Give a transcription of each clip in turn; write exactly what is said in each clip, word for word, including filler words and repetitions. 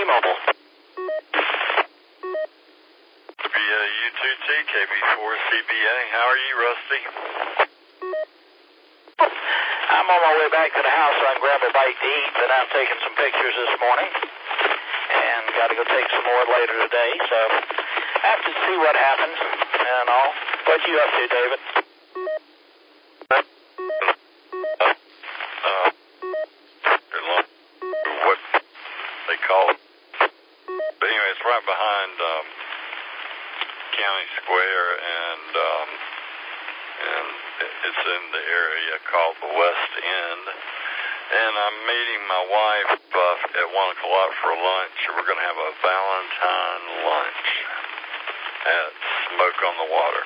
T-Mobile. W U two T, K B four C B A. How are you, Rusty? I'm on my way back to the house so I can grab a bite to eat, but I'm taking some pictures this morning. And got to go take some more later today, so I have to see what happens and all. What you up to, David? Uh, what they call it. But anyway, it's right behind um, County Square, and um, and it's in the area called the West End. And I'm meeting my wife uh, at one o'clock for lunch. We're going to have a Valentine lunch at Smoke on the Water.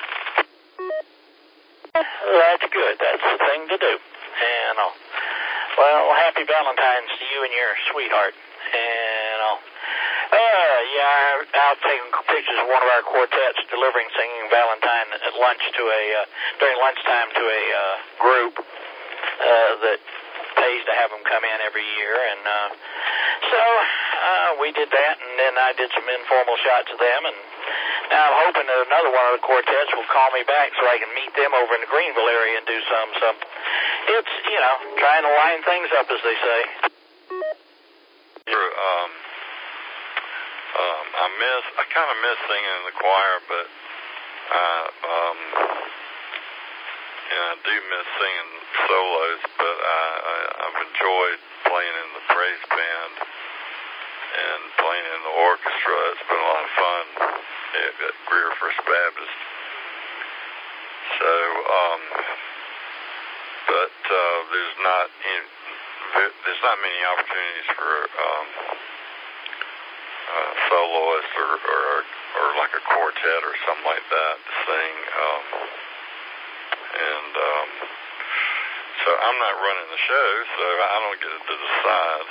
That's good. That's the thing to do. And uh, well, happy Valentine's to you and your sweetheart. And uh, uh yeah, I'm out taking pictures of one of our quartets delivering singing Valentine at lunch to a uh, during lunchtime to a uh, group uh, that pays to have them come in every year. And uh, so uh, we did that, and then I did some informal shots of them, and now I'm hoping that another one of the quartets will call me back so I can meet them over in the Greenville area and do some. So it's, you know, trying to line things up, as they say. Um, um, I miss, I kind of miss singing in the choir, but uh, um, and I do miss singing solos, but I, I, I've enjoyed playing in the praise band and playing in the orchestra. It's been a lot of fun at, at Greer First Baptist. So, um, but uh, there's not in, there's not many opportunities for um, uh, soloists or, or or like a quartet or something like that to sing. Um, and um, so I'm not running the show, so I don't get to decide.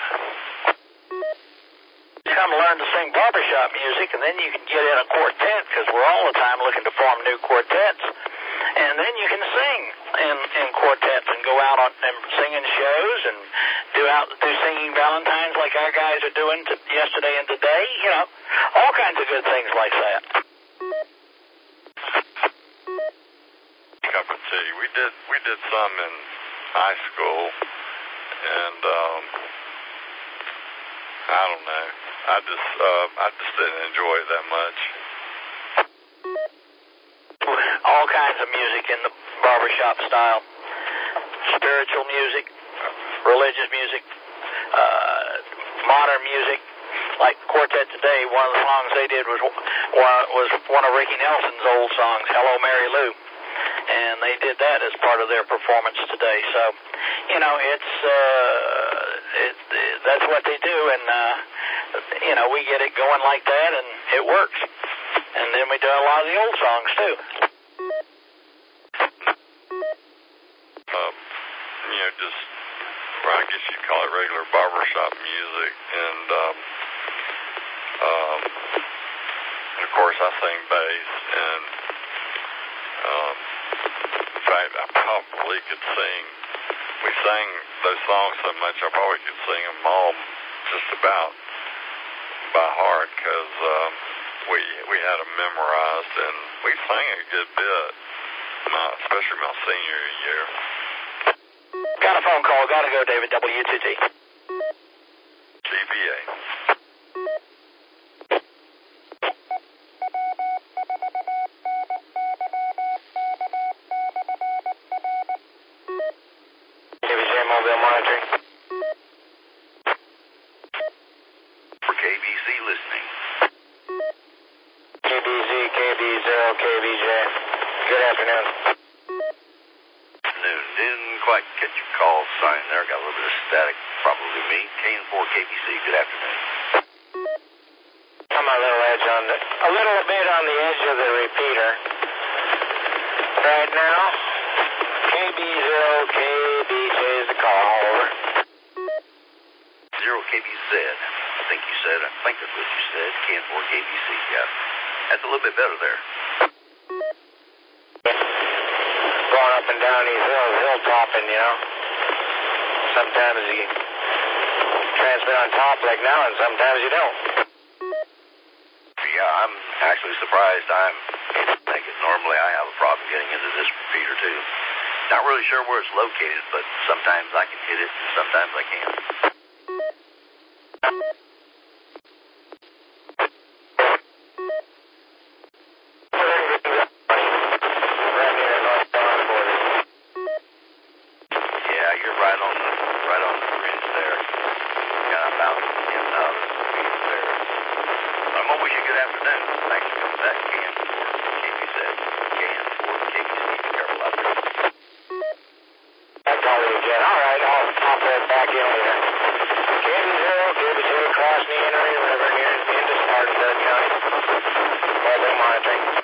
Come learn to sing barbershop music, and then you can get in a quartet, because we're all the time looking to form new quartets. And then you can sing in, in quartets and go out on and sing in shows and do out do singing Valentines like our guys are doing to, yesterday and today. You know, all kinds of good things like that. Cup of tea. We did we did some in high school, and um, I don't know. I just uh, I just didn't enjoy it that much. All kinds of music in the barbershop style. Spiritual music, religious music, uh, modern music. Like Quartet today, one of the songs they did was one, was one of Ricky Nelson's old songs, Hello Mary Lou. And they did that as part of their performance today. So, you know, it's, uh, it, it, that's what they do. And, uh, you know, we get it going like that, and it works. And then we do a lot of the old songs, too. Um, you know, just, well, I guess you'd call it regular barbershop music. And, um, um, and of course, I sing bass. And, um, in fact, I probably could sing. We sang those songs so much, I probably could sing them all just about by heart, because um, we we had them memorized, and we sang a good bit, my, especially my senior year. Got a phone call. Got to go, David. W two T. G B A. Mobile monitoring. For K B C listening. K B Z, K B zero, K B J. Good afternoon. Afternoon. Didn't quite catch your call sign there. Got a little bit of static. Probably me. K N four K B C. Good afternoon. I'm a little edge on the, a little bit on the edge of the repeater. Right now, K B zero, K B J is the call. Over. Zero K B Z. I think you said. I think that's what you said. K N four K B C. Yeah. That's a little bit better there. Going up and down these hills, hilltopping, you know. Sometimes you transmit on top like now, and sometimes you don't. Yeah, I'm actually surprised I'm able to make it. Normally I have a problem getting into this repeater too. Not really sure where it's located, but sometimes I can hit it, and sometimes I can't. Yeah, you're right on the right on the ridge there. Kind of about ten thousand feet there. I'm gonna wish you good afternoon. Thanks for coming back again for K B Z. Can for K B C. Be careful out there. That's all we get. All right, I'll pop that back in here. K B zero, K B zero, crossing the Erie River here in Spartanburg County. Mobile monitoring.